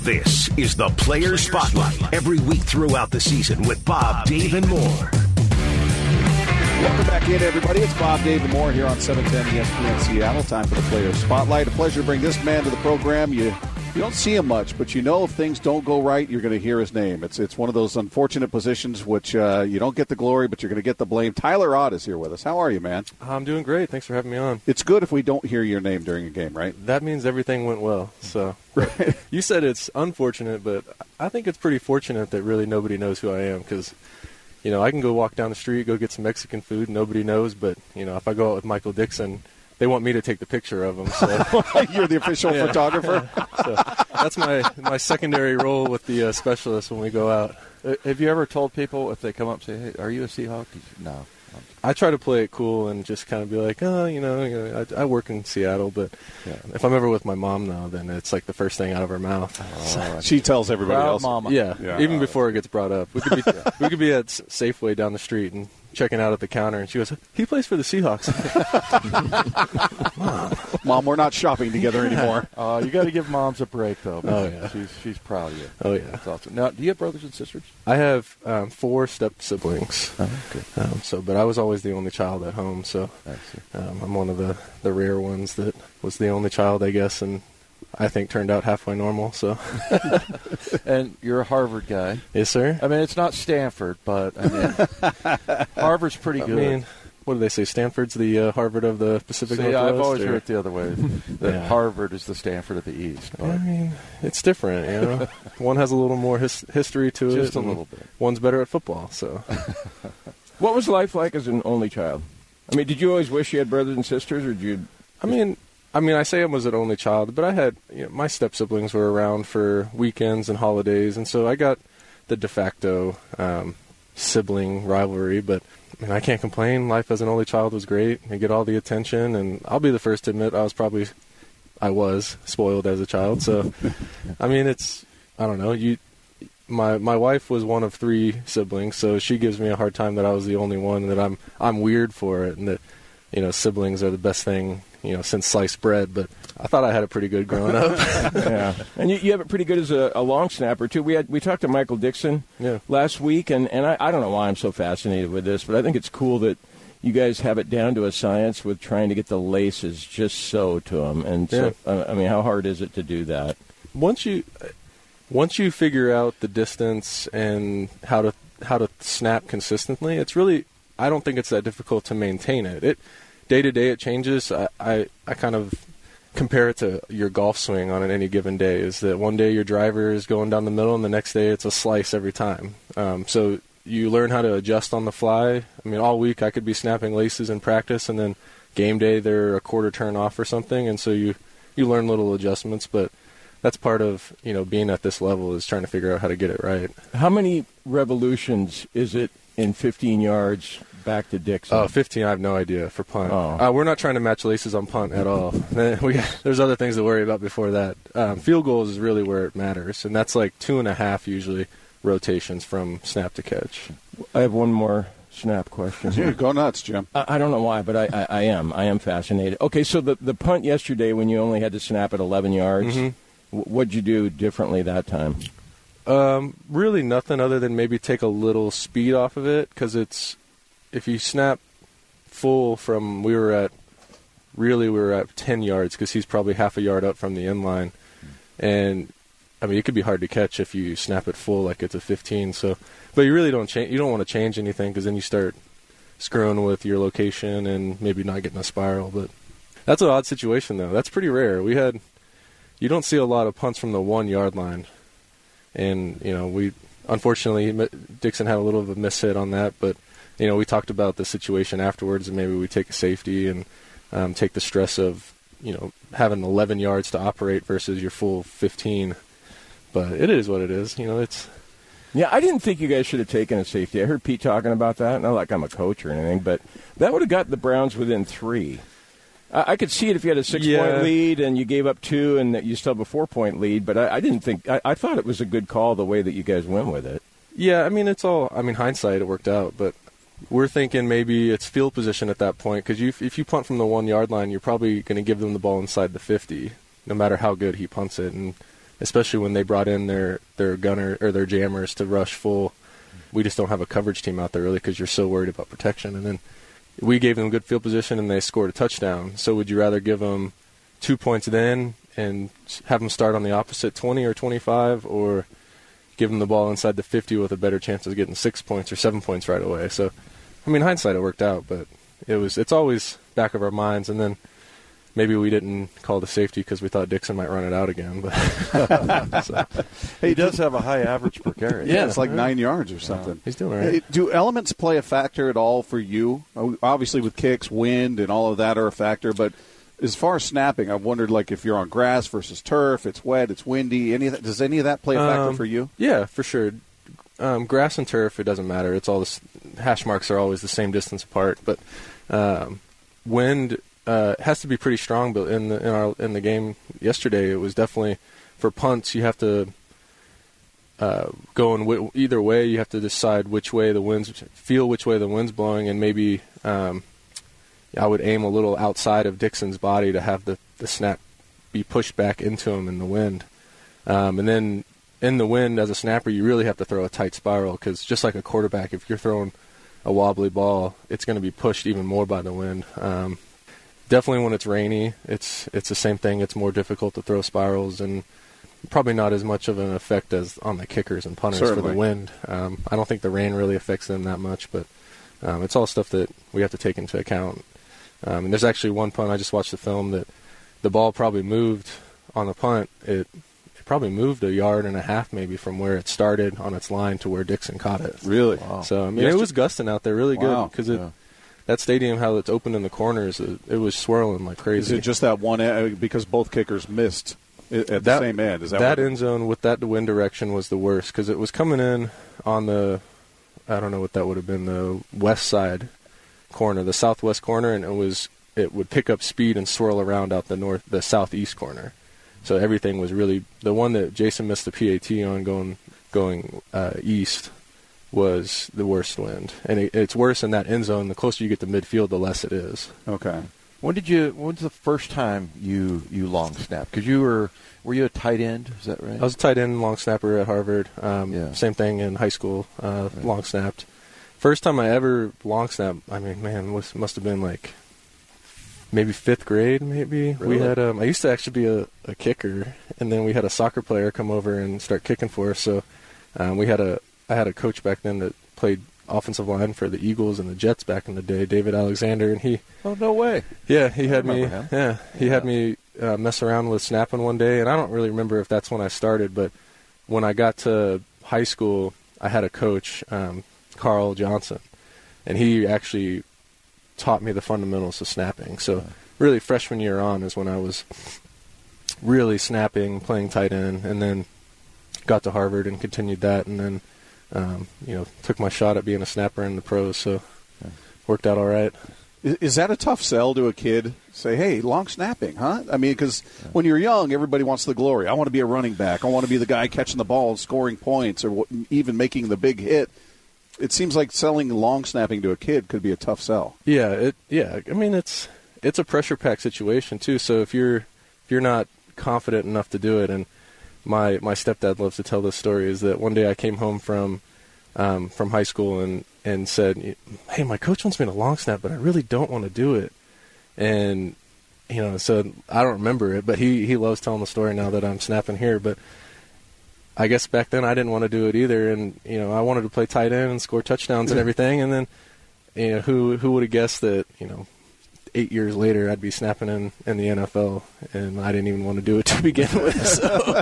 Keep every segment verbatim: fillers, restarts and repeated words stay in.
This is the Player Spotlight, every week throughout the season with Bob, Dave, and more. Welcome back in, everybody. It's Bob, Dave, and more here on seven ten E S P N Seattle. Time for the Player Spotlight. A pleasure to bring this man to the program. You you don't see him much, but you know if things don't go right, you're going to hear his name. It's it's one of those unfortunate positions which uh, you don't get the glory, but you're going to get the blame. Tyler Ott is here with us. How are you, man? I'm doing great. Thanks for having me on. It's good if we don't hear your name during a game, right? That means everything went well. So right. You said it's unfortunate, but I think it's pretty fortunate that really nobody knows who I am because – you know, I can go walk down the street, go get some Mexican food, nobody knows. But, you know, if I go out with Michael Dixon, they want me to take the picture of him. So. You're the official yeah. photographer? So that's my, my secondary role with the uh, specialist when we go out. Uh, have you ever told people if they come up and say, hey, are you a Seahawk? No. I try to play it cool and just kind of be like, oh, you know, you know I, I work in Seattle, but yeah. if I'm ever with my mom now, then it's like the first thing out of her mouth. Oh, so. She tells everybody Proud else. Mama. Yeah, yeah, even before it gets brought up. We could be we could be at Safeway down the street and checking out at the counter, and she goes, he plays for the Seahawks. Mom. Mom, we're not shopping together anymore. Uh, you got to give moms a break, though. Oh, yeah. She's, she's proud of you. Oh, yeah. That's awesome. Now, do you have brothers and sisters? I have um, four step-siblings. Oh, okay. Um, so, but I was always the only child at home, so um, I'm one of the, the rare ones that was the only child, I guess, and I think turned out halfway normal. So, and you're a Harvard guy. Yes, sir. I mean, it's not Stanford, but I mean, Harvard's pretty good. I mean, what do they say? Stanford's the uh, Harvard of the Pacific See, Northwest? I've always or? heard it the other way. That Yeah. Harvard is the Stanford of the East. I mean, it's different, you know. One has a little more his- history to Just it. Just a little bit. One's better at football, so. What was life like as an only child? I mean, did you always wish you had brothers and sisters, or did you? I mean, I mean, I say I was an only child, but I had, you know, my step siblings were around for weekends and holidays, and so I got the de facto um, sibling rivalry. But I mean, I can't complain. Life as an only child was great. I get all the attention, and I'll be the first to admit I was probably, I was spoiled as a child. So, I mean, it's, I don't know. You, my my wife was one of three siblings, so she gives me a hard time that I was the only one, and that I'm I'm weird for it, and that, you know, siblings are the best thing, you know, since sliced bread. But I thought I had it pretty good growing up. Yeah, and you, you have it pretty good as a, a long snapper too. We had we talked to Michael Dixon yeah. last week, and, and I, I don't know why I'm so fascinated with this, but I think it's cool that you guys have it down to a science with trying to get the laces just so to them. And so, yeah. I mean, how hard is it to do that? Once you once you figure out the distance and how to how to snap consistently, it's really, I don't think it's that difficult to maintain it. It day to day it changes. I, I, I kind of compare it to your golf swing on any given day. Is that one day your driver is going down the middle, and the next day it's a slice every time. Um, so you learn how to adjust on the fly. I mean, all week I could be snapping laces in practice, and then game day they're a quarter turn off or something, and so you you learn little adjustments. But that's part of, you know, being at this level, is trying to figure out how to get it right. How many revolutions is it in fifteen yards back to Dixon? Oh, fifteen, I have no idea for punt. Oh. Uh, we're not trying to match laces on punt at all. we, there's other things to worry about before that. Um, field goals is really where it matters, and that's like two and a half usually rotations from snap to catch. I have one more snap question. Dude, go nuts, Jim. I, I don't know why, but I, I, I am. I am fascinated. Okay, so the, the punt yesterday when you only had to snap at eleven yards, mm-hmm. w- what'd you do differently that time? Um, really nothing other than maybe take a little speed off of it, because it's, if you snap full from, we were at, really we were at ten yards, because he's probably half a yard up from the end line. And, I mean, it could be hard to catch if you snap it full like it's a fifteen. So, but you really don't change, you don't want to change anything, because then you start screwing with your location and maybe not getting a spiral. But that's an odd situation, though. That's pretty rare. We had, you don't see a lot of punts from the one-yard line. And, you know, we, unfortunately, Dixon had a little of a mishit on that, but, you know, we talked about the situation afterwards, and maybe we take a safety and um, take the stress of, you know, having eleven yards to operate versus your full fifteen. But it is what it is. You know, it's... Yeah, I didn't think you guys should have taken a safety. I heard Pete talking about that. Not like I'm a coach or anything, but that would have got the Browns within three. I, I could see it if you had a six-point yeah. lead and you gave up two and you still have a four-point lead, but I, I didn't think I, – I thought it was a good call the way that you guys went with it. Yeah, I mean, it's all – I mean, hindsight, it worked out, but we're thinking maybe it's field position at that point, because you, if you punt from the one-yard line, you're probably going to give them the ball inside the fifty, no matter how good he punts it. And especially when they brought in their, their gunner or their jammers to rush full. We just don't have a coverage team out there really because you're so worried about protection. And then we gave them good field position and they scored a touchdown. So would you rather give them two points then and have them start on the opposite twenty or twenty-five, or give them the ball inside the fifty with a better chance of getting six points or seven points right away? So, I mean, hindsight, it worked out, but it was it's always back of our minds. And then maybe we didn't call the safety because we thought Dixon might run it out again. But so. He does have a high average per carry. Yeah, it's like nine yards or something. Yeah, he's doing all right. Hey, do elements play a factor at all for you? Obviously, with kicks, wind, and all of that are a factor, but as far as snapping, I've wondered, like, if you're on grass versus turf, it's wet, it's windy. Any of that, does any of that play a factor um, for you? Yeah, for sure. Um, grass and turf, it doesn't matter. It's all this, hash marks are always the same distance apart. But um, wind uh, has to be pretty strong. But in the in our in the game yesterday, it was definitely for punts. You have to uh, go in w- either way. You have to decide which way the wind's feel which way the wind's blowing, and maybe. Um, I would aim a little outside of Dixon's body to have the, the snap be pushed back into him in the wind. Um, and then in the wind, as a snapper, you really have to throw a tight spiral because just like a quarterback, if you're throwing a wobbly ball, it's going to be pushed even more by the wind. Um, definitely when it's rainy, it's it's the same thing. It's more difficult to throw spirals and probably not as much of an effect as on the kickers and punters Certainly. for the wind. Um, I don't think the rain really affects them that much, but um, it's all stuff that we have to take into account. Um, and there's actually one punt, I just watched the film, that the ball probably moved on the punt. It, it probably moved a yard and a half maybe from where it started on its line to where Dixon caught it. Really? Wow. So, I mean, Yes, it was gusting out there really Wow. good because Yeah. that stadium, how it's open in the corners, it, it was swirling like Is crazy. it just that one end, because both kickers missed at the That- same end? Is that, that what end zone with that wind direction was the worst because it was coming in on the, I don't know what that would have been, the west side corner, the southwest corner, and it was it would pick up speed and swirl around out the north, the southeast corner. So everything was really the one that Jason missed the P A T on going going uh, east was the worst wind, and it, it's worse in that end zone. The closer you get to midfield, the less it is. Okay. When did you? When's the first time you you long snapped? Because you were were you a tight end? Is that right? I was a tight end long snapper at Harvard. Um, Yeah. Same thing in high school. Uh, Right. Long snapped. First time I ever long snapped. I mean, man, was, must have been like maybe fifth grade. Maybe we Really? had. Um, I used to actually be a, a kicker, and then we had a soccer player come over and start kicking for us. So um, we had a. I had a coach back then that played offensive line for the Eagles and the Jets back in the day, David Alexander, and he. Oh, no way. Yeah, he had me. remember him. Yeah, he Yeah. had me uh, mess around with snapping one day, and I don't really remember if that's when I started. But when I got to high school, I had a coach, um, Carl Johnson, and he actually taught me the fundamentals of snapping. So really, freshman year on is when I was really snapping, playing tight end, and then got to Harvard and continued that, and then um, you know took my shot at being a snapper in the pros. So worked out all right. Is, is that a tough sell to a kid? Say, hey, long snapping, huh? I mean, because when you're young, everybody wants the glory. I want to be a running back. I want to be the guy catching the ball and scoring points or w- even making the big hit. It seems like selling long snapping to a kid could be a tough sell. Yeah, it. Yeah, I mean it's it's a pressure packed situation too. So if you're if you're not confident enough to do it, and my my stepdad loves to tell this story, is that one day I came home from um, from high school and and said, hey, my coach wants me to long snap, but I really don't want to do it. And you know, so I don't remember it, but he he loves telling the story now that I'm snapping here, but. I guess back then I didn't want to do it either, and you know I wanted to play tight end and score touchdowns and everything. And then, you know, who who would have guessed that you know, eight years later I'd be snapping in, in the N F L, and I didn't even want to do it to begin with. So.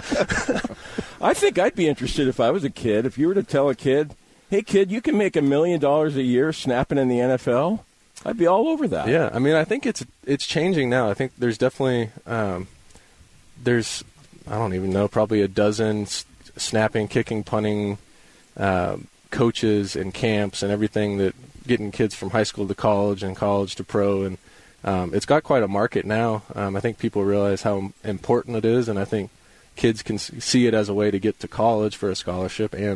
I think I'd be interested if I was a kid. If you were to tell a kid, "Hey, kid, you can make a million dollars a year snapping in the N F L," I'd be all over that. Yeah, I mean I think it's it's changing now. I think there's definitely um, there's I don't even know probably a dozen. Snapping, kicking, punting, uh, coaches and camps and everything that getting kids from high school to college and college to pro, and um, it's got quite a market now. Um, I think people realize how important it is, and I think kids can see it as a way to get to college for a scholarship and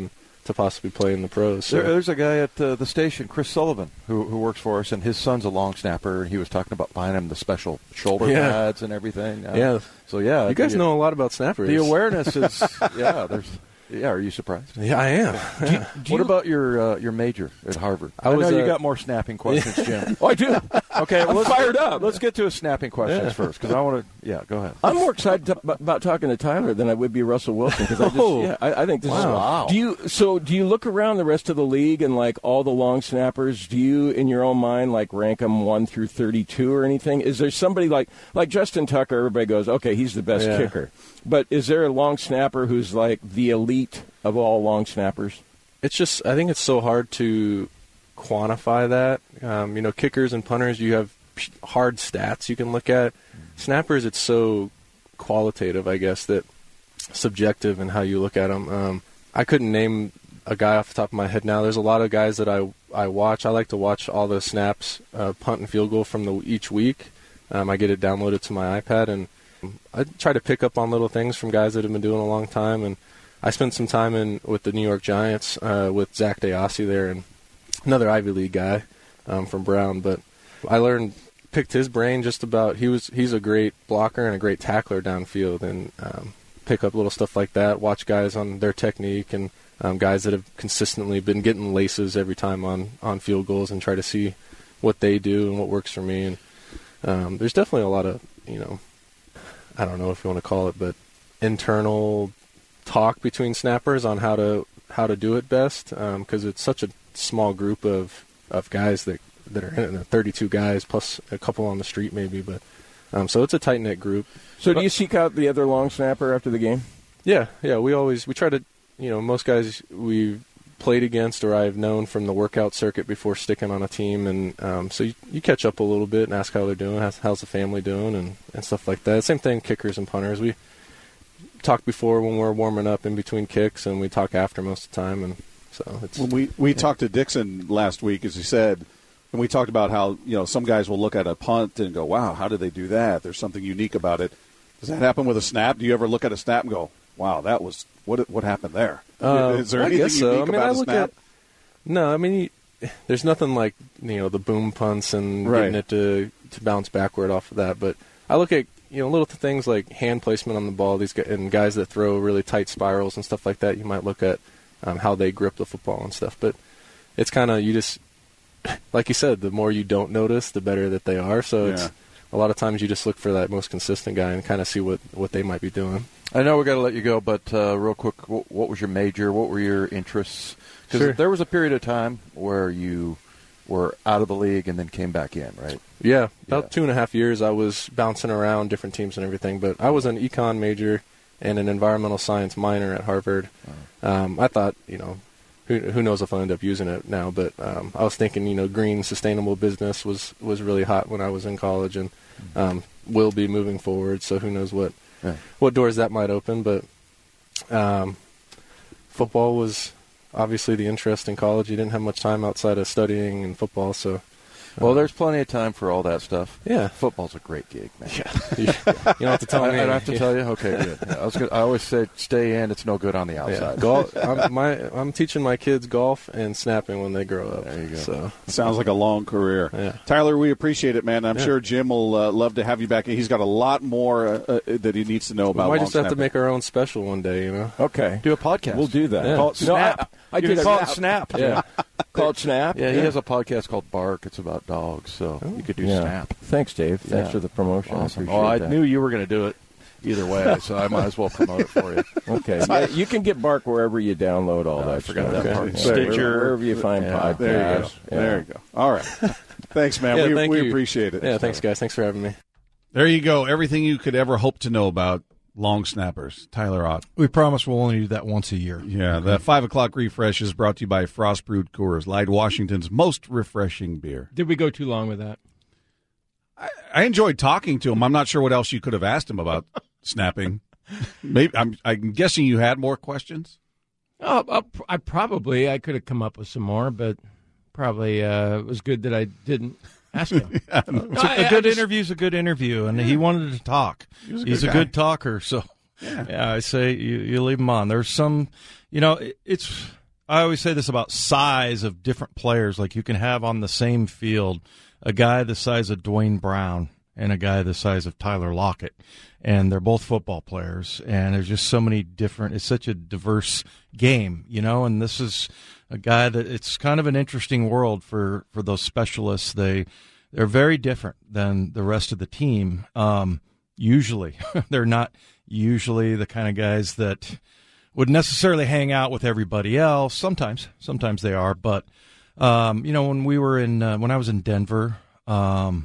to possibly play in the pros. So. There, there's a guy at uh, the station, Chris Sullivan, who who works for us, and his son's a long snapper, and he was talking about buying him the special shoulder yeah. pads and everything. Uh, yeah. So, yeah. You guys the, know a lot about snappers. The awareness is, yeah, there's... Yeah, are you surprised? Yeah, I am. Do you, do what you, about your uh, your major at Harvard? I, I was, know you uh, got more snapping questions, Jim. Oh, I do. Okay, well, I'm let's, fired up. Let's get to his snapping questions Yeah. first, because I want to. Yeah, go ahead. I'm more excited to, about talking to Tyler than I would be Russell Wilson because I just Oh. yeah I, I think this Wow. is. Do you so do you look around the rest of the league and like all the long snappers? Do you in your own mind like rank them one through thirty-two or anything? Is there somebody like like Justin Tucker? Everybody goes, okay, he's the best Yeah. kicker. But is there a long snapper who's like the elite of all long snappers? It's just, I think it's so hard to quantify that. Um, you know, kickers and punters, you have hard stats you can look at. Snappers, it's so qualitative, I guess, that subjective in how you look at them. Um, I couldn't name a guy off the top of my head now. There's a lot of guys that I I watch. I like to watch all the snaps, uh, punt and field goal from the each week. Um, I get it downloaded to my iPad, and I try to pick up on little things from guys that have been doing a long time. And I spent some time in with the New York Giants uh, with Zach DeOssie there, and another Ivy League guy um, from Brown. But I learned, picked his brain just about. He was he's a great blocker and a great tackler downfield, and um, pick up little stuff like that. Watch guys on their technique and um, guys that have consistently been getting laces every time on on field goals, and try to see what they do and what works for me. And um, there's definitely a lot of you know. I don't know if you want to call it, but internal talk between snappers on how to how to do it best, because um, it's such a small group of, of guys that that are in it, thirty-two guys plus a couple on the street maybe, but um, so it's a tight knit group. So but, do you seek out the other long snapper after the game? Yeah, yeah. We always we try to you know most guys we've played against or I've known from the workout circuit before sticking on a team, and um, so you, you catch up a little bit and ask how they're doing, how's, how's the family doing, and, and stuff like that. Same thing, kickers and punters. We talk before when we're warming up in between kicks, and we talk after most of the time, and so it's. When we we yeah. talked to Dixon last week, as he said, and we talked about how you know some guys will look at a punt and go, "Wow, how did they do that?" There's something unique about it. Does that happen with a snap? Do you ever look at a snap and go, "Wow, that was what what happened there"? Uh, Is there I anything guess so. unique I mean, about I a look snap? At, no, I mean, you, there's nothing like you know the boom punts and Right. getting it to to bounce backward off of that. But I look at you know little things like hand placement on the ball. These guys, and guys that throw really tight spirals and stuff like that. You might look at um, how they grip the football and stuff. But it's kind of you just like you said, the more you don't notice, the better that they are. So Yeah. it's a lot of times you just look for that most consistent guy and kind of see what what they might be doing. I know we got to let you go, but uh, real quick, what, what was your major? What were your interests? Because Sure. there was a period of time where you were out of the league and then came back in, right? Yeah, about Yeah. two and a half years I was bouncing around different teams and everything, but I was an econ major and an environmental science minor at Harvard. Um, I thought, you know, who, who knows if I'll end up using it now, but um, I was thinking, you know, green, sustainable business was, was really hot when I was in college and um, will be moving forward, so who knows what Yeah. what doors that might open. But um, football was obviously the interest in college. You didn't have much time outside of studying and football, so... Well, there's plenty of time for all that stuff. Yeah. Football's a great gig, man. Yeah. You don't have to tell I, me. I don't have to tell you? Okay, good. Yeah, I was gonna, I always say stay in. It's no good on the Yeah, outside. golf. I'm, my, I'm teaching my kids golf and snapping when they grow up. There you go. So Sounds like a long career. Yeah. Tyler, we appreciate it, man. I'm Yeah. sure Jim will uh, love to have you back. He's got a lot more uh, uh, that he needs to know we about might long just have to snapping. make our own special one day. You know. Okay. Do a podcast. We'll do that. Yeah. Call it No, I- Snap. I you did can a call it Snap. Snap. Yeah. Called Snap? Yeah, he has a podcast called Bark. It's about dogs, so you could do Yeah. Snap. Thanks, Dave. Thanks Yeah. for the promotion. Awesome. I appreciate Oh, I that. knew you were going to do it either way, so I might as well promote it for you. Okay. Yeah, you can get Bark wherever you download all Oh, that I forgot stuff. that part. Yeah. Stitcher. Wherever, wherever you find Yeah. podcasts. There you go. Yeah. There you go. All right. Thanks, man. Yeah, we thank we you. appreciate it. Yeah. Thanks, guys. Thanks for having me. There you go. Everything you could ever hope to know about long snappers. Tyler Ott. We promise we'll only do that once a year. Yeah, the five o'clock refresh is brought to you by Frost Brewed Coors, Light Washington's most refreshing beer. Did we go too long with that? I, I enjoyed talking to him. I'm not sure what else you could have asked him about snapping. Maybe I'm, I'm guessing you had more questions. Oh, uh, I probably I could have come up with some more, but probably uh, it was good that I didn't ask him. Yeah, No, It's a, I- a I good just- interview's a good interview, and he wanted to talk. He was a He's good a guy. good talker, so yeah. I say you, you leave him on. There's some, you know, it, it's. I always say this about size of different players. Like you can have on the same field a guy the size of Dwayne Brown and a guy the size of Tyler Lockett, and they're both football players. And there's just so many different. It's such a diverse game, you know. And this is a guy that it's kind of an interesting world for, for those specialists. They they're very different than the rest of the team. Um, usually, they're not usually the kind of guys that would necessarily hang out with everybody else. Sometimes, sometimes they are. But um, you know, when we were in uh, when I was in Denver, um,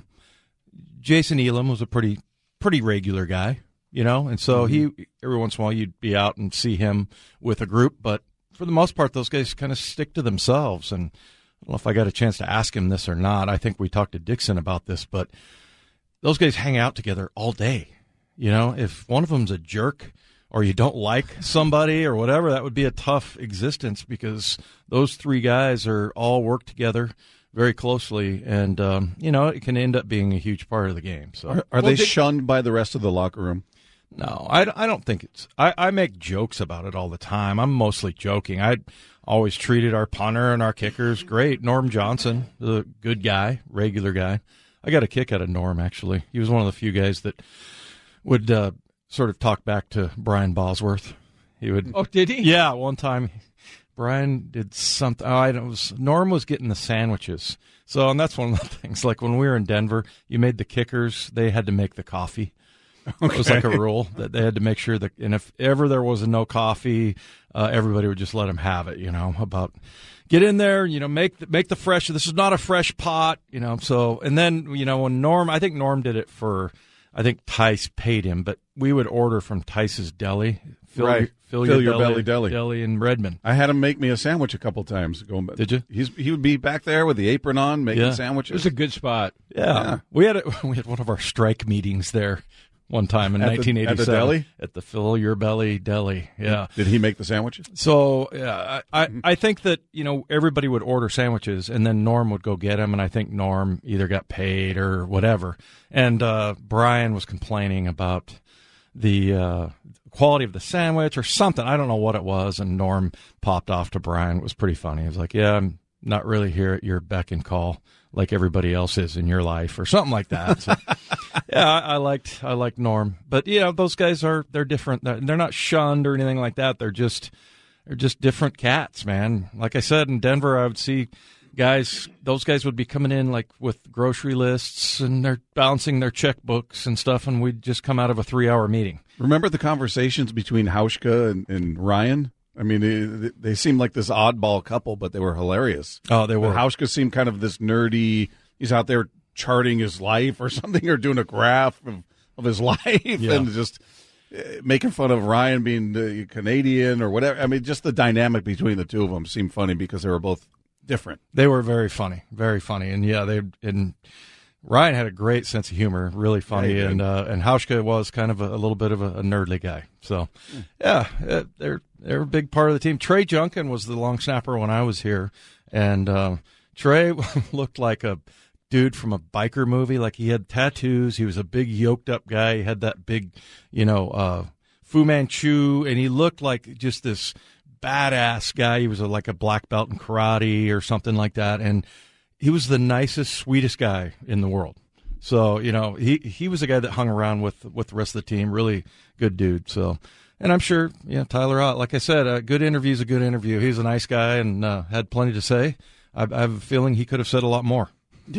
Jason Elam was a pretty pretty regular guy, you know, and so mm-hmm. he every once in a while you'd be out and see him with a group, but for the most part, those guys kind of stick to themselves. And I don't know if I got a chance to ask him this or not. I think we talked to Dixon about this, but those guys hang out together all day. You know, if one of them's a jerk or you don't like somebody or whatever, that would be a tough existence because those three guys are all work together very closely, and um, you know, it can end up being a huge part of the game. So, are, are well, they did, shunned by the rest of the locker room? No, I, I don't think it's. I, I make jokes about it all the time. I'm mostly joking. I always treated our punter and our kickers great. Norm Johnson, the good guy, regular guy. I got a kick out of Norm, actually. He was one of the few guys that would uh, sort of talk back to Brian Bosworth. He would. Oh, did he? Yeah, one time Brian did something. Oh, I don't, it was, Norm was getting the sandwiches. So, and that's one of the things. Like when we were in Denver, you made the kickers, they had to make the coffee. Okay. It was like a rule that they had to make sure that, and if ever there was a no coffee, uh, everybody would just let them have it, you know, about get in there, you know, make the, make the fresh, this is not a fresh pot, you know, so, and then, you know, when Norm, I think Norm did it for, I think Tice paid him, but we would order from Tice's Deli. Fill, right. Fill, Fill your, your belly, belly deli. Deli in Redmond. I had him make me a sandwich a couple times. Going back. Did you? He's, he would be back there with the apron on, making yeah. sandwiches. It was a good spot. Yeah. yeah. We had a, we had one of our strike meetings there one time in at nineteen eighty-seven. The, at the deli? At the Fill Your Belly Deli, yeah. Did he make the sandwiches? So, yeah, I, I, I think that, you know, everybody would order sandwiches, and then Norm would go get them, and I think Norm either got paid or whatever. And uh, Brian was complaining about the uh, quality of the sandwich or something. I don't know what it was, and Norm popped off to Brian. It was pretty funny. He was like, yeah, I'm not really here at your beck and call like everybody else is in your life, or something like that. So, yeah, I, I liked I liked Norm, but you know, those guys are they're different. They're, they're not shunned or anything like that. They're just they're just different cats, man. Like I said, in Denver, I would see guys. Those guys would be coming in like with grocery lists, and they're bouncing their checkbooks and stuff, and we'd just come out of a three-hour meeting. Remember the conversations between Hauschka and, and Ryan? I mean, they, they seemed like this oddball couple, but they were hilarious. Oh, they were. But Hauschka seemed kind of this nerdy. He's out there charting his life or something, or doing a graph of, of his life, yeah. and just uh, making fun of Ryan being uh, Canadian or whatever. I mean, just the dynamic between the two of them seemed funny because they were both different. They were very funny, very funny, and yeah, they and Ryan had a great sense of humor, really funny, and uh, and Hauschka was kind of a, a little bit of a, a nerdly guy. So, yeah, they're they're a big part of the team. Trey Junkin was the long snapper when I was here, and uh, Trey looked like a dude from a biker movie. Like he had tattoos. He was a big yoked up guy. He had that big, you know, uh, Fu Manchu, and he looked like just this badass guy. He was a, like a black belt in karate or something like that, and he was the nicest, sweetest guy in the world. So, you know, he, he was a guy that hung around with, with the rest of the team. Really good dude. So, and I'm sure, you know, Tyler Ott, like I said, a good interview is a good interview. He's a nice guy and uh, had plenty to say. I, I have a feeling he could have said a lot more. Yeah.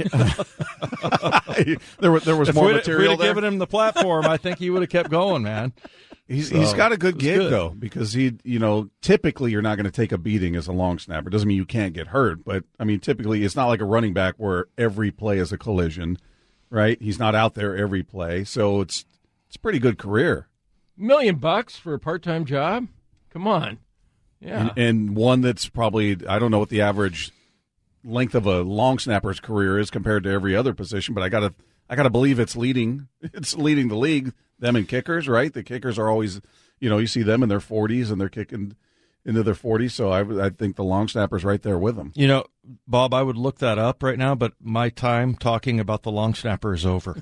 there, was, there was if more we'd, material if we'd have there. given him the platform, I think he would have kept going, man. He's So, he's got a good gig good. though, because he, you know, typically you're not going to take a beating as a long snapper. Doesn't mean you can't get hurt, but I mean, typically it's not like a running back where every play is a collision, right? He's not out there every play, so it's it's a pretty good career. Million bucks for a part-time job? Come on, yeah, and, and one that's probably, I don't know what the average length of a long snapper's career is compared to every other position, but I gotta I gotta believe it's leading it's leading the league. Them and kickers, right? The kickers are always, you know, you see them in their forties and they're kicking into their forties. So I, I think the long snapper's right there with them. You know, Bob, I would look that up right now, but my time talking about the long snapper is over.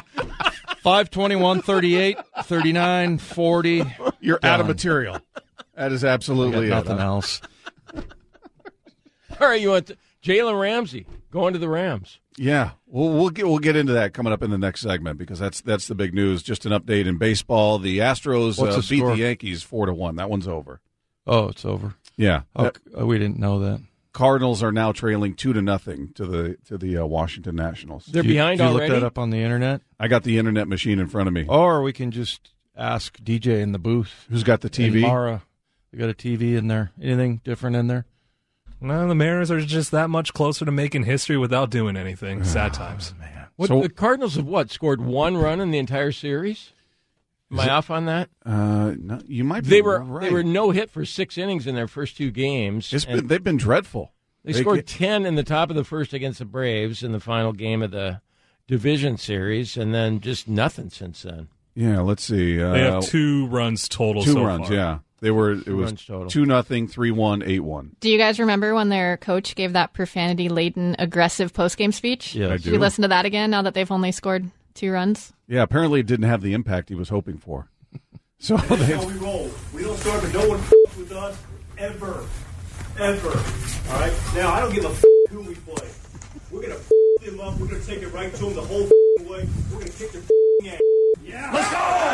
five twenty-one, thirty-eight, thirty-nine, forty You're done. out of material. That is absolutely got it. nothing huh? else. All right, you want to, Jalen Ramsey going to the Rams. Yeah, we'll we'll get we'll get into that coming up in the next segment because that's that's the big news. Just an update in baseball: the Astros What's uh, the beat score? the Yankees four to one. That one's over. Oh, it's over. Yeah, Oh, Uh, c- we didn't know that. Cardinals are now trailing two to nothing to the to the uh, Washington Nationals. They're Did you- behind did you already. look that up on the internet? I got the internet machine in front of me. Or we can just ask D J in the booth. Who's got the T V? And Mara, we got a T V in there. Anything different in there? No, the Mariners are just that much closer to making history without doing anything. Sad times. Man. What, So- the Cardinals have what scored one run in the entire series? Am I off on that? Uh, no, you might be They were right. they were no hit for six innings in their first two games. It's and been, they've been dreadful. they they scored get- ten in the top of the first against the Braves in the final game of the division series, and then just nothing since then. Yeah, let's see. Uh, They have two runs total two so runs. far. Yeah, they were. It was runs total. two nothing, three one, eight one. Do you guys remember when their coach gave that profanity-laden, aggressive post-game speech? Yes. I Should we do. listen to that again now that they've only scored two runs? Yeah, apparently it didn't have the impact he was hoping for. So That's they, how we roll. We don't start, but no one with us ever, ever. All right. Now I don't give a who we play. We're gonna them up. We're gonna take it right to them the whole way. We're gonna kick their ass. Yeah. Let's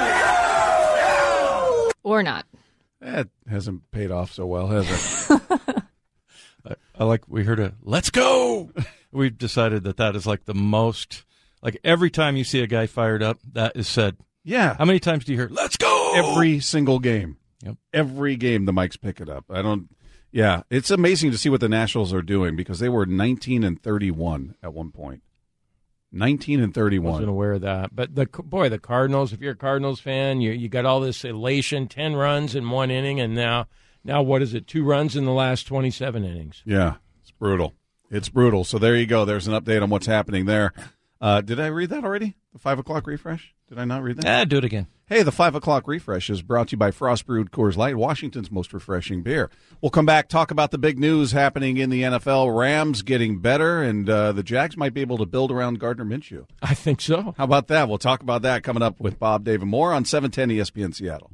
go. Or not? that hasn't paid off so well, has it? I, I like we heard a let's go. We've decided that that is like the most, like every time you see a guy fired up, that is said. Yeah. How many times do you hear let's go? Every single game. Yep. Every game the mics pick it up. I don't. Yeah, it's amazing to see what the Nationals are doing because they were nineteen and thirty-one at one point. nineteen and Wasn't thirty-one. aware of that, but the boy, the Cardinals. If you're a Cardinals fan, you you got all this elation, ten runs in one inning, and now now what is it? Two runs in the last twenty-seven innings. Yeah, it's brutal. It's brutal. So there you go. There's an update on what's happening there. Uh, did I read that already? The five o'clock refresh? Did I not read that? Ah, do it again. Hey, the five o'clock refresh is brought to you by Frost Brewed Coors Light, Washington's most refreshing beer. We'll come back, talk about the big news happening in the N F L. Rams getting better, and uh, the Jags might be able to build around Gardner Minshew. I think so. How about that? We'll talk about that coming up with Bob, Dave, and more on seven ten E S P N Seattle.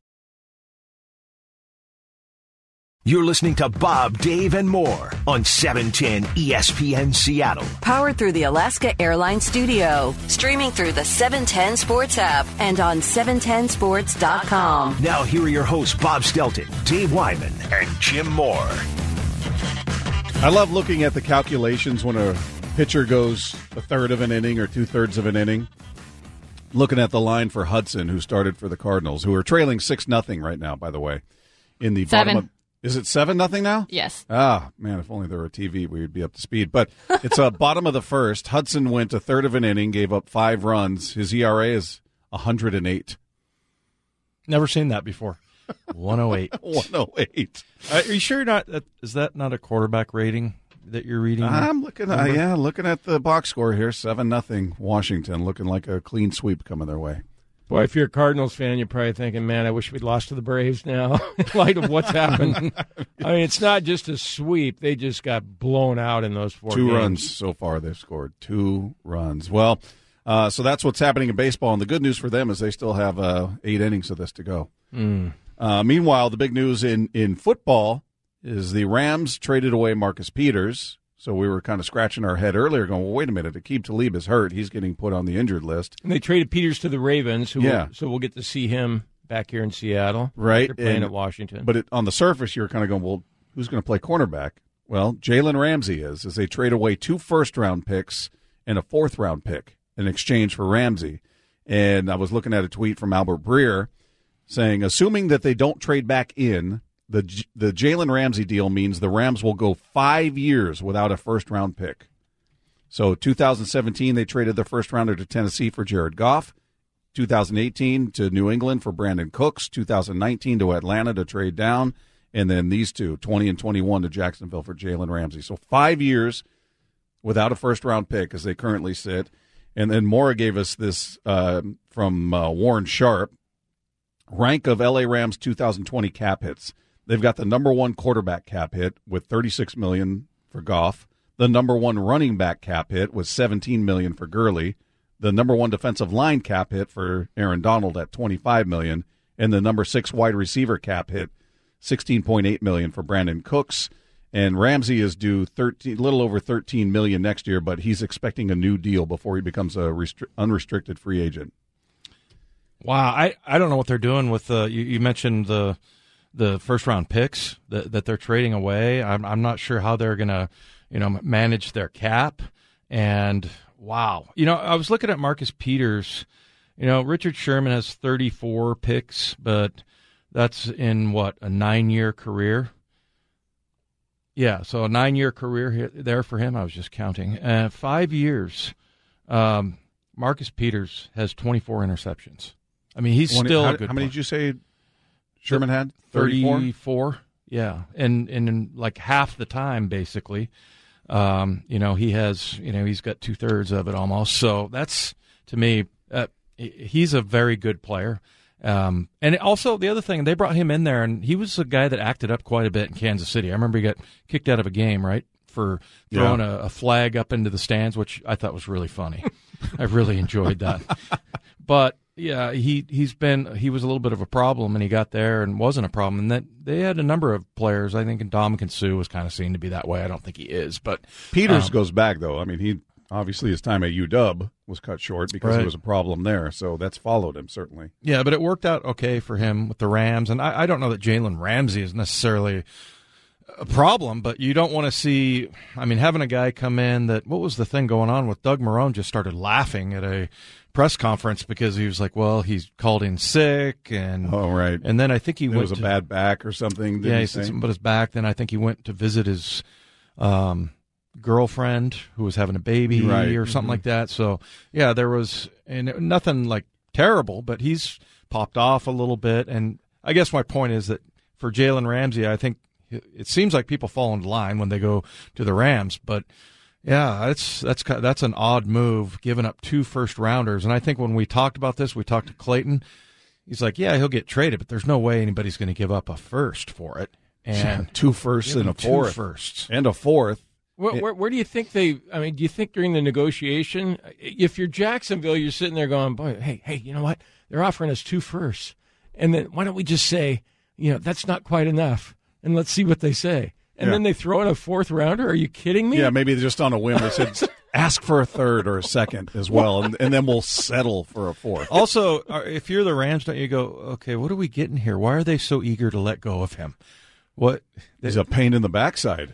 You're listening to Bob, Dave, and more on seven ten E S P N Seattle. Powered through the Alaska Airlines Studio. Streaming through the seven ten Sports app and on seven ten sports dot com. Now here are your hosts, Bob Stelton, Dave Wyman, and Jim Moore. I love looking at the calculations when a pitcher goes a third of an inning or two-thirds of an inning. Looking at the line for Hudson, who started for the Cardinals, who are trailing six nothing right now, by the way. In the Seven. bottom of, is it seven nothing now? Yes. Ah, man, if only there were a T V, we would be up to speed. But it's a bottom of the first. Hudson went a third of an inning, gave up five runs. His E R A is one hundred eight. Never seen that before. one oh eight. one oh eight. Uh, are you sure you're not? Uh, is that not a quarterback rating that you're reading? I'm looking. Uh, yeah, looking at the box score here, seven nothing Washington, looking like a clean sweep coming their way. Boy, if you're a Cardinals fan, you're probably thinking, man, I wish we'd lost to the Braves now in light of what's happened. I mean, it's not just a sweep. They just got blown out in those four Two games. runs so far they've scored. Two runs. Well, uh, so that's what's happening in baseball. And the good news for them is they still have uh, eight innings of this to go. Mm. Uh, meanwhile, the big news in, in football is the Rams traded away Marcus Peters. So we were kind of scratching our head earlier going, well, wait a minute, Aqib Talib is hurt. He's getting put on the injured list. And they traded Peters to the Ravens, who Yeah. will, so we'll get to see him back here in Seattle. Right. They're playing And- at Washington. But it, on the surface, you're kind of going, well, who's going to play cornerback? Well, Jalen Ramsey is, as they trade away two first-round picks and a fourth-round pick in exchange for Ramsey. And I was looking at a tweet from Albert Breer saying, assuming that they don't trade back in, the J- the Jalen Ramsey deal means the Rams will go five years without a first-round pick. So two thousand seventeen, they traded their first-rounder to Tennessee for Jared Goff. two thousand eighteen to New England for Brandon Cooks. two thousand nineteen to Atlanta to trade down. And then these two, twenty and twenty-one, to Jacksonville for Jalen Ramsey. So five years without a first-round pick as they currently sit. And then Mora gave us this uh, from uh, Warren Sharp. Rank of L A Rams two thousand twenty cap hits. They've got the number one quarterback cap hit with thirty-six million dollars for Goff. The number one running back cap hit was seventeen million dollars for Gurley. The number one defensive line cap hit for Aaron Donald at twenty-five million dollars. And the number six wide receiver cap hit sixteen point eight million dollars for Brandon Cooks. And Ramsey is due thirteen, a little over thirteen million dollars next year, but he's expecting a new deal before he becomes a restri- unrestricted free agent. Wow, I, I don't know what they're doing with the. You, you mentioned the the first round picks that, that they're trading away. I'm I'm not sure how they're gonna, you know, manage their cap. And wow, you know, I was looking at Marcus Peters. You know, Richard Sherman has thirty-four picks, but that's in what, a nine year career. Yeah, so a nine year career here, there for him. I was just counting. Uh, five years. Um, Marcus Peters has twenty-four interceptions. I mean, he's twenty, still how, a good How many player. did you say Sherman had? thirty-four? thirty-four? Yeah, and, and in like half the time, basically. Um, you know, he has, you know, he's got two-thirds of it almost. So that's, to me, uh, he's a very good player. Um, and also, the other thing, they brought him in there, and he was a guy that acted up quite a bit in Kansas City. I remember he got kicked out of a game, right, for throwing yeah. a, a flag up into the stands, which I thought was really funny. I really enjoyed that. But yeah, he he's been he was a little bit of a problem, and he got there and wasn't a problem. And that they had a number of players. I think Ndamukong Suh was kind of seen to be that way. I don't think he is, but Peters um, goes back though. I mean, he obviously his time at U W was cut short because right. there was a problem there. So that's followed him certainly. Yeah, but it worked out okay for him with the Rams, and I, I don't know that Jalen Ramsey is necessarily a problem, but you don't want to see, I mean, having a guy come in that, what was the thing going on with Doug Marrone just started laughing at a press conference because he was like, well, he's called in sick, and oh right, and then I think he it went was a to, bad back or something. Yeah, he, he say? said something about his back. Then I think he went to visit his um, girlfriend who was having a baby right. or something mm-hmm. like that. So yeah, there was and it, nothing like terrible, but he's popped off a little bit. And I guess my point is that for Jalen Ramsey, I think it seems like people fall into line when they go to the Rams, but. Yeah, that's that's that's an odd move, giving up two first rounders. And I think when we talked about this, we talked to Clayton. He's like, "Yeah, he'll get traded, but there's no way anybody's going to give up a first for it." And two firsts and a fourth, two firsts and a fourth. Where, where, where do you think they? I mean, do you think during the negotiation, if you're Jacksonville, you're sitting there going, "Boy, hey, hey, you know what? They're offering us two firsts, and then why don't we just say, you know, that's not quite enough, and let's see what they say." And yeah. then they throw in a fourth rounder? Are you kidding me? Yeah, maybe just on a whim they said, ask for a third or a second as well, and, and then we'll settle for a fourth. Also, if you're the Rams, don't you go, okay, what are we getting here? Why are they so eager to let go of him? What? He's a pain in the backside.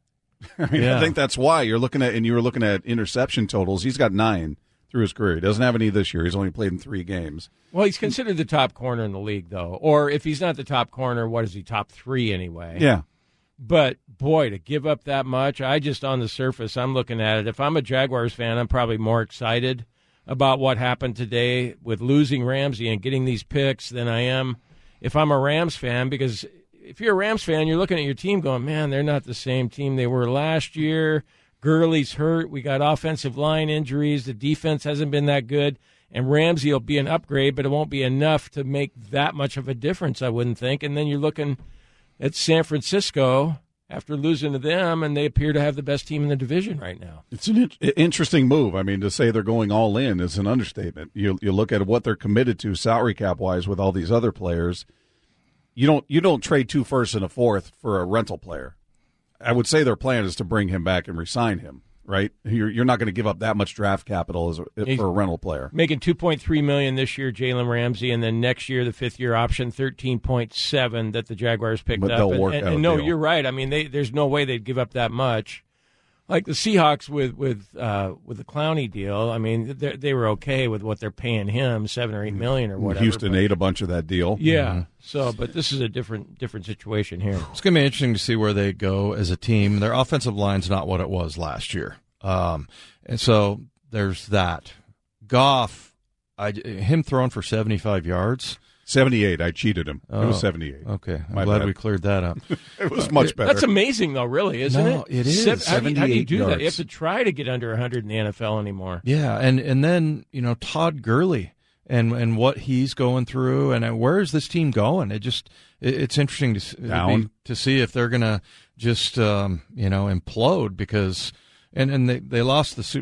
I mean, yeah. I think that's why you're looking at, and you were looking at interception totals. He's got nine through his career. He doesn't have any this year. He's only played in three games. Well, he's considered the top corner in the league, though. Or if he's not the top corner, what is he, top three anyway? Yeah. But, boy, to give up that much, I just, on the surface, I'm looking at it. If I'm a Jaguars fan, I'm probably more excited about what happened today with losing Ramsey and getting these picks than I am if I'm a Rams fan. Because if you're a Rams fan, you're looking at your team going, man, they're not the same team they were last year. Gurley's hurt. We got offensive line injuries. The defense hasn't been that good. And Ramsey will be an upgrade, but it won't be enough to make that much of a difference, I wouldn't think. And then you're looking at San Francisco after losing to them, and they appear to have the best team in the division right now. It's an in- interesting move. I mean, to say they're going all in is an understatement. You you look at what they're committed to salary cap wise with all these other players. You don't you don't trade two firsts and a fourth for a rental player. I would say their plan is to bring him back and re-sign him. Right, you're you're not going to give up that much draft capital as a, for a rental player. Making two point three million dollars this year, Jalen Ramsey, and then next year the fifth year option, thirteen point seven that the Jaguars picked but up. They'll and, work and, out and no, deal. you're right. I mean, they, there's no way they'd give up that much. Like the Seahawks with with uh, with the Clowney deal. I mean, they were okay with what they're paying him, seven or eight million or whatever. Houston but, ate a bunch of that deal. Yeah. Mm-hmm. So, but this is a different different situation here. It's going to be interesting to see where they go as a team. Their offensive line's not what it was last year. Um, and so there's that. Goff, I, him throwing for seventy-five yards. seventy-eight. I cheated him. Oh, it was seventy-eight. Okay. I'm My glad bad. we cleared that up. It was much better. That's amazing, though, really, isn't no, it? it is. Seven, how, do you, how do you do yards. that? You have to try to get under one hundred in the N F L anymore. Yeah, and, and then, you know, Todd Gurley and and what he's going through, and where is this team going? It just it, it's interesting to Down. to see if they're going to just um, you know implode because and and they, they lost the super,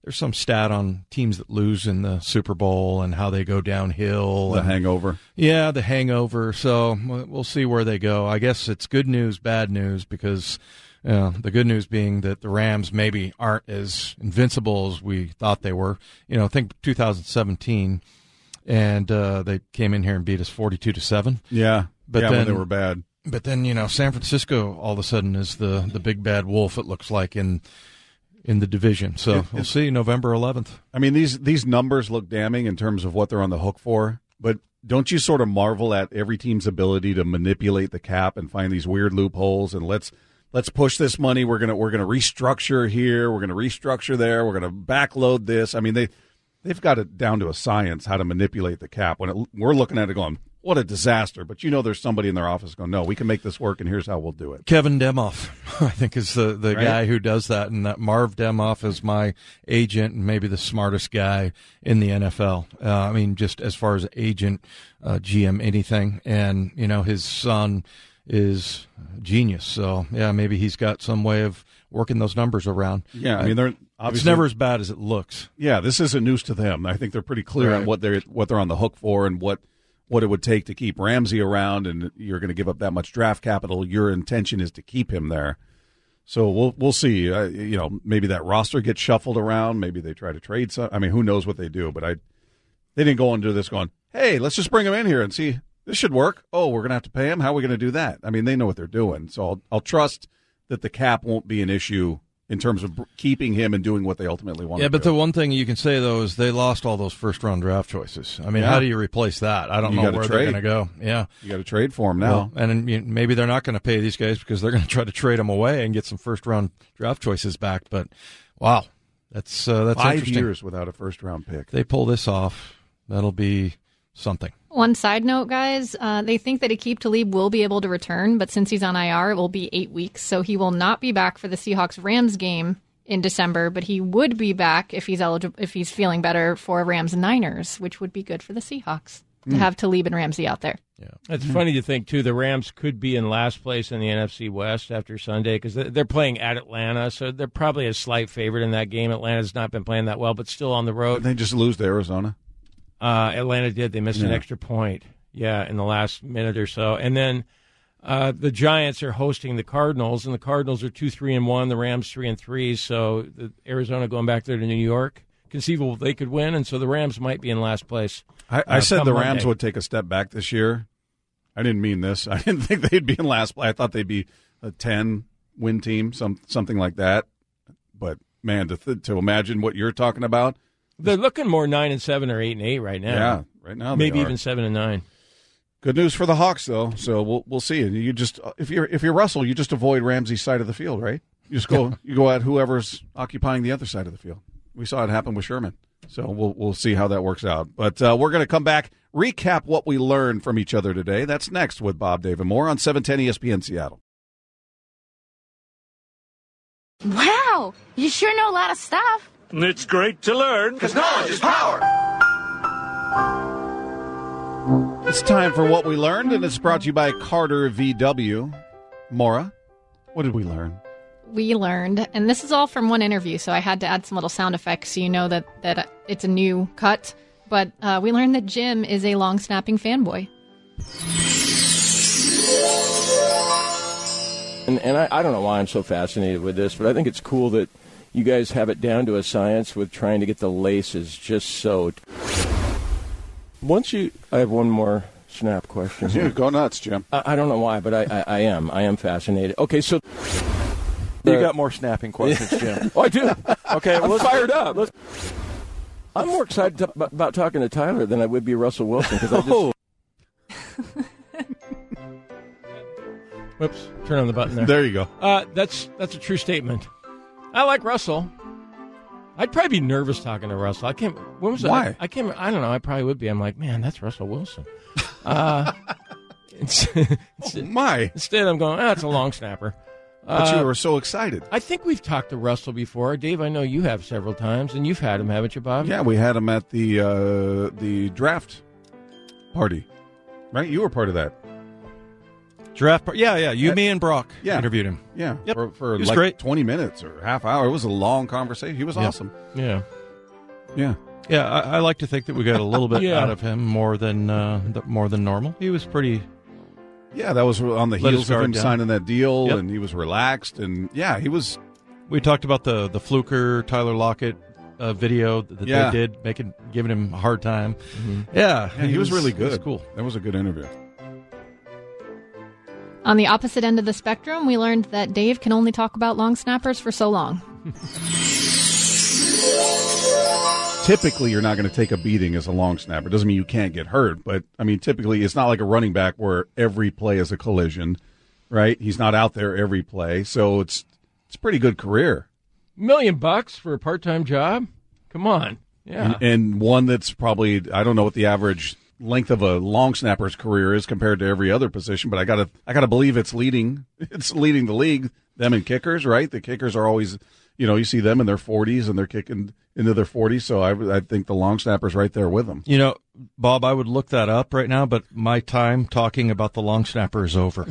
there's some stat on teams that lose in the Super Bowl and how they go downhill. The and, hangover. Yeah, the hangover. So we'll see where they go. I guess it's good news, bad news, because uh, the good news being that the Rams maybe aren't as invincible as we thought they were. You know, think two thousand seventeen, and uh, they came in here and beat us forty-two to seven. Yeah, but yeah, then, when they were bad. But then, you know, San Francisco all of a sudden is the, the big bad wolf, it looks like, in in the division. So it, we'll see November eleventh. I mean, these these numbers look damning in terms of what they're on the hook for, but don't you sort of marvel at every team's ability to manipulate the cap and find these weird loopholes and let's let's push this money, we're gonna we're gonna restructure here, we're gonna restructure there, we're gonna backload this. I mean, they they've got it down to a science how to manipulate the cap. When it, we're looking at it going, what a disaster. But you know there's somebody in their office going, no, we can make this work, and here's how we'll do it. Kevin Demoff, I think, is the, the right? guy who does that. And that Marv Demoff is my agent and maybe the smartest guy in the N F L. Uh, I mean, just as far as agent, uh, G M, anything. And, you know, his son is genius. So, yeah, maybe he's got some way of working those numbers around. Yeah, I mean, they're obviously, it's never as bad as it looks. Yeah, this isn't news to them. I think they're pretty clear right. on what they're what they're on the hook for and what what it would take to keep Ramsey around, and you're going to give up that much draft capital. Your intention is to keep him there. So we'll we'll see. Uh, you know, maybe that roster gets shuffled around. Maybe they try to trade some. I mean, who knows what they do? But I, they didn't go into this going, hey, let's just bring him in here and see. This should work. Oh, we're going to have to pay him. How are we going to do that? I mean, they know what they're doing. So I'll, I'll trust that the cap won't be an issue in terms of keeping him and doing what they ultimately want yeah, to do. Yeah, but do. the one thing you can say, though, is they lost all those first-round draft choices. I mean, yeah. how do you replace that? I don't you know where trade. they're going to go. Yeah, you got to trade for them now. Well, and you know, maybe they're not going to pay these guys because they're going to try to trade them away and get some first-round draft choices back. But, wow, that's uh, that's Five interesting. years without a first-round pick. If they pull this off, that'll be something. One side note, guys, uh, they think that Aqib Talib will be able to return, but since he's on I R, it will be eight weeks. So he will not be back for the Seahawks-Rams game in December, but he would be back if he's eligible, if he's feeling better for Rams and Niners, which would be good for the Seahawks mm. to have Talib and Ramsey out there. Yeah, it's mm-hmm. funny to think too. The Rams could be in last place in the N F C West after Sunday because they're playing at Atlanta, so they're probably a slight favorite in that game. Atlanta's not been playing that well, but still on the road. Did they just lose to Arizona? Uh, Atlanta did. They missed yeah. an extra point. Yeah, in the last minute or so, and then. Uh, the Giants are hosting the Cardinals, and the Cardinals are two, three, and one. The Rams three and three. So the Arizona going back there to New York, conceivable they could win, and so the Rams might be in last place. I, I uh, said the Rams Monday. would take a step back this year. I didn't mean this. I didn't think they'd be in last place. I thought they'd be a ten win team, some something like that. But man, to th- to imagine what you're talking about, they're looking more nine and seven or eight and eight right now. Yeah, right now maybe they are. even seven and nine. Good news for the Hawks, though. So we'll we'll see. And you just if you're if you're Russell, you just avoid Ramsey's side of the field, right? You just go you go at whoever's occupying the other side of the field. We saw it happen with Sherman. So we'll we'll see how that works out. But uh, we're going to come back, recap what we learned from each other today. That's next with Bob, Dave, and more on seven ten E S P N Seattle. Wow, you sure know a lot of stuff. It's great to learn. Because knowledge is power. It's time for What We Learned, and it's brought to you by Carter V W. Maura, what did we learn? We learned, and this is all from one interview, so I had to add some little sound effects so you know that, that it's a new cut. But uh, we learned that Jim is a long-snapping fanboy. And, and I, I don't know why I'm so fascinated with this, but I think it's cool that you guys have it down to a science with trying to get the laces just sewed. Once you, I have one more snap question. Yeah, go nuts, Jim. I, I don't know why, but I, I, I am. I am fascinated. Okay, so you got more snapping questions, Jim. Oh, I do. Okay, well, let's fired up. Let's, I'm more excited to, about, about talking to Tyler than I would be Russell Wilson because I just. Oh. Whoops! Turn on the button there. There you go. Uh, that's that's a true statement. I like Russell. I'd probably be nervous talking to Russell. I can't. When was Why? I, I can't. I don't know. I probably would be. I'm like, man, that's Russell Wilson. Uh, it's, it's, oh my! Instead, I'm going. Ah, it's a long snapper. But uh, you were so excited. I think we've talked to Russell before, Dave. I know you have several times, and you've had him, haven't you, Bob? Yeah, we had him at the uh, the draft party. Right? You were part of that. Giraffe Park. Yeah, yeah. You, At- me, and Brock Yeah. interviewed him. Yeah, Yep. for, for He was like great. twenty minutes or half hour. It was a long conversation. He was Yeah. awesome. Yeah. Yeah. Yeah, I, I like to think that we got a little bit Yeah. out of him more than uh, th- more than normal. He was pretty. Yeah, that was on the Let his heels of guard him down. signing that deal, Yep. and he was relaxed, and yeah, he was. We talked about the the Fluker Tyler Lockett uh, video that Yeah. they did, making giving him a hard time. Mm-hmm. Yeah, Yeah, he, was, really good. He was cool. That was a good interview. On the opposite end of the spectrum, we learned that Dave can only talk about long snappers for so long. Typically, you're not going to take a beating as a long snapper. Doesn't mean you can't get hurt, but I mean, typically, it's not like a running back where every play is a collision, right? He's not out there every play, so it's it's a pretty good career. Million bucks for a part-time job? Come on. Yeah. And, and one that's probably, I don't know what the average length of a long snapper's career is compared to every other position, but I gotta I gotta believe it's leading it's leading the league. Them and kickers, right? The kickers are always, you know, you see them in their forties and they're kicking into their forties. So I, I think the long snapper's right there with them. You know, Bob, I would look that up right now, but my time talking about the long snapper is over.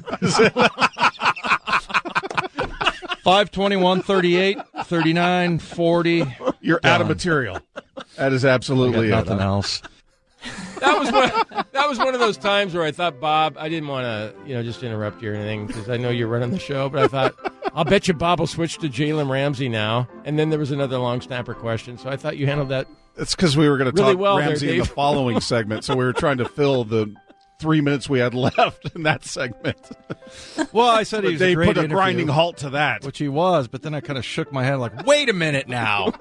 five twenty-one, thirty-eight, thirty-nine, forty You're Done. out of material. That is absolutely I it. got nothing else. That was one, that was one of those times where I thought, Bob, I didn't want to, you know, just interrupt you or anything because I know you're running the show, but I thought, I'll bet you Bob will switch to Jalen Ramsey now. And then there was another long snapper question, so I thought you handled that. It's because we were going to Really talk well there, Ramsey in the Dave. following segment, so we were trying to fill the three minutes we had left in that segment. Well, I said he But was Dave a great put a interview, grinding halt to that. which he was, but then I kind of shook my head like, wait a minute now.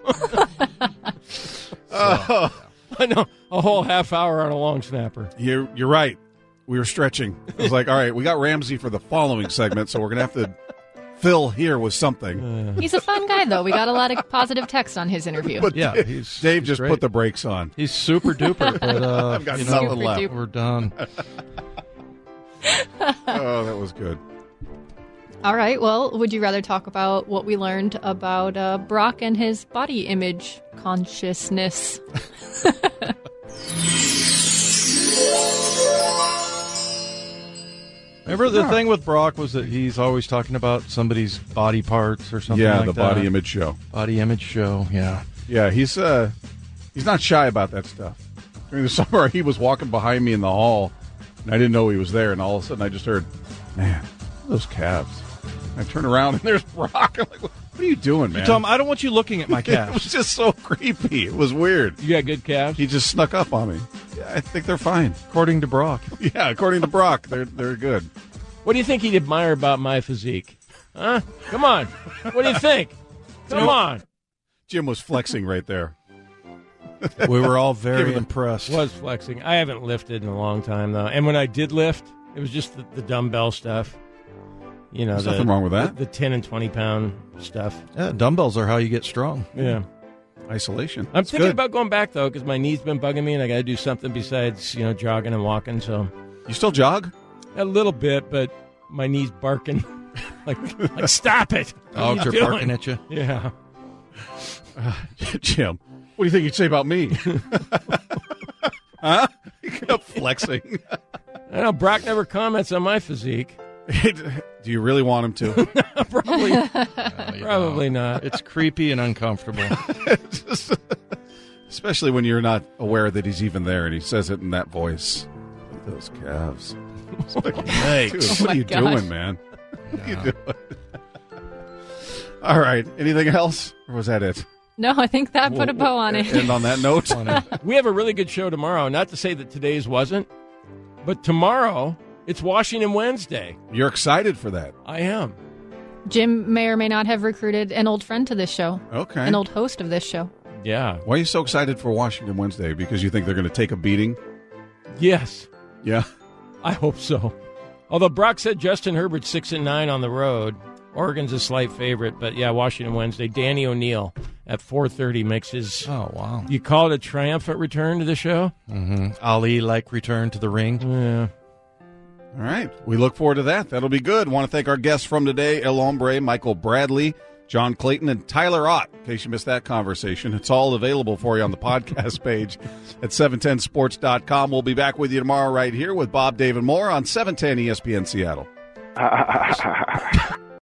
Oh, I know, a whole half hour on a long snapper. you're, you're right. We were stretching. I was like, all right, we got Ramsey for the following segment, so we're going to have to fill here with something. He's a fun guy, though. We got a lot of positive text on his interview. But Yeah, Dave, he's- Dave he's just great. put the brakes on. He's super duper, but uh, I've got you know, nothing Super left. duper. we're done. Oh, that was good. All right. Well, would you rather talk about what we learned about uh, Brock and his body image consciousness? Remember the thing with Brock was that he's always talking about somebody's body parts or something Yeah, like the that. body image show. Body image show, yeah. Yeah, he's uh, he's not shy about that stuff. During the summer, he was walking behind me in the hall, and I didn't know he was there, and all of a sudden I just heard, man, those calves. I turn around, and there's Brock. I'm like, what are you doing, man? You tell him, I don't want you looking at my It calves. was just so creepy. It was weird. You got good calves? He just snuck up on me. Yeah, I think they're fine. According to Brock. Yeah, according to Brock, they're they're good. What do you think he'd admire about my physique? Huh? Come on. What do you think? Come on. Jim was flexing right there. We were all very Give him- impressed. Was flexing. I haven't lifted in a long time, though. And when I did lift, it was just the, the dumbbell stuff. You know, There's the, nothing wrong with that. The, the ten and twenty pound stuff. Yeah, dumbbells are how you get strong. Yeah. Isolation. I'm It's thinking good. about going back, though, because my knee's been bugging me, and I got to do something besides, you know, jogging and walking. So You still jog? a little bit, but my knee's barking. like, like, stop it. What Oh, are you they're doing? barking at you. Yeah. Jim, what do you think you'd say about me? Huh? You kept flexing. I know Brock never comments on my physique. Do you really want him to? Probably, Oh, you probably know. not. It's creepy and uncomfortable. Just- especially when you're not aware that he's even there and he says it in that voice. Look at those calves. It's like, Yikes. dude, Oh what my are you gosh. doing, man? What are you doing? All right. Anything else? Or was that it? No, I think that put a bow on it. And on that note, We have a really good show tomorrow. Not to say that today's wasn't, but tomorrow it's Washington Wednesday. you're excited for that. I am. Jim may or may not have recruited an old friend to this show, Okay. an old host of this show. Yeah. Why are you so excited for Washington Wednesday? Because you think they're going to take a beating? Yes. Yeah. I hope so. Although Brock said Justin Herbert's six and nine on the road. Oregon's a slight favorite, but yeah, Washington Wednesday. Danny O'Neill at four thirty makes his. Oh, wow. You call it a triumphant return to the show? Mm-hmm. Ali-like return to the ring. Yeah. All right. We look forward to that. That'll be good. Want to thank our guests from today, El Hombre, Michael Bradley, John Clayton, and Tyler Ott. In case you missed that conversation, it's all available for you on the podcast page at seven ten sports dot com. We'll be back with you tomorrow right here with Bob, Dave, and more on seven ten E S P N Seattle.